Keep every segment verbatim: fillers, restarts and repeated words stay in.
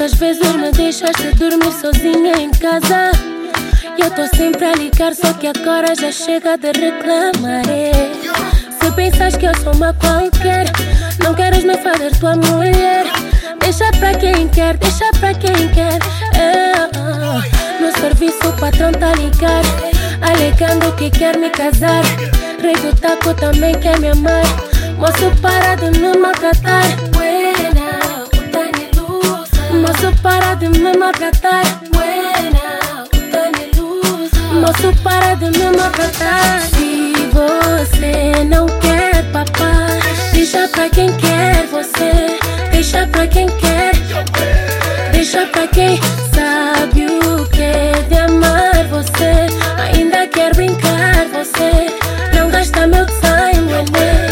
Quantas vezes me deixaste dormir sozinha em casa? E eu tô sempre a ligar, só que agora já chega de reclamar. É. Se pensas que eu sou uma qualquer, não queres me fazer tua mulher. Deixa pra quem quer, deixa pra quem quer. É. No serviço o patrão tá a ligar, alegando que quer me casar. Rei do taco também quer me amar. Moço, para de me maltratar. Buena, puta ilusa. Moço, para de me maltratar. Buena, puta ilusa. Moço, para de me maltratar. Se você não quer papá, deixa pra quem quer você. Deixa pra quem quer. Deixa pra quem sabe o que é de amar você. Ainda quer brincar você. Não gasta meu time, nenê.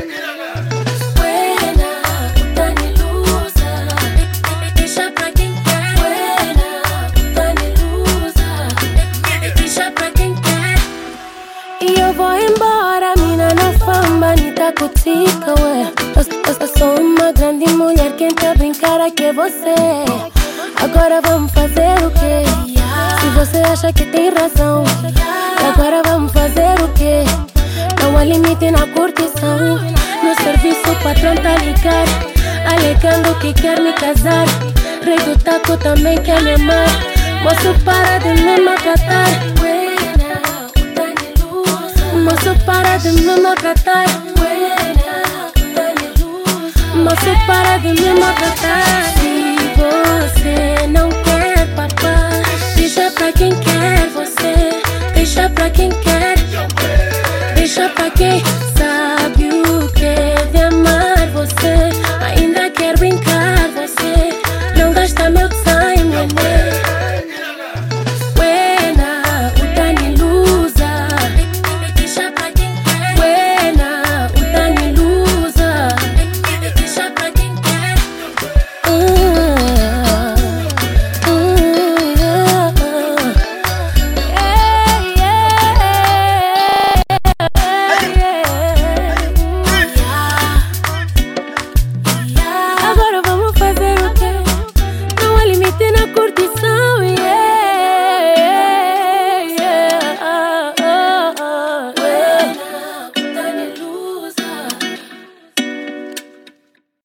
Vou embora, mina na fama, ni tá cutica, ué. Eu, eu, eu sou uma grande mulher, quem tá brincar aqui é você. Agora vamos fazer o quê? Se você acha que tem razão, agora vamos fazer o quê? Não há limite na curtição. No serviço o patrão tá a ligar, alegando que quer me casar. Rei do taco também quer me amar. Moço, para de me maltratar. Moço, para de me maltratar. Moço, para de me maltratar. Se você não quer papá, deixa pra quem quer você. Deixa pra quem quer. Deixa pra quem sabe.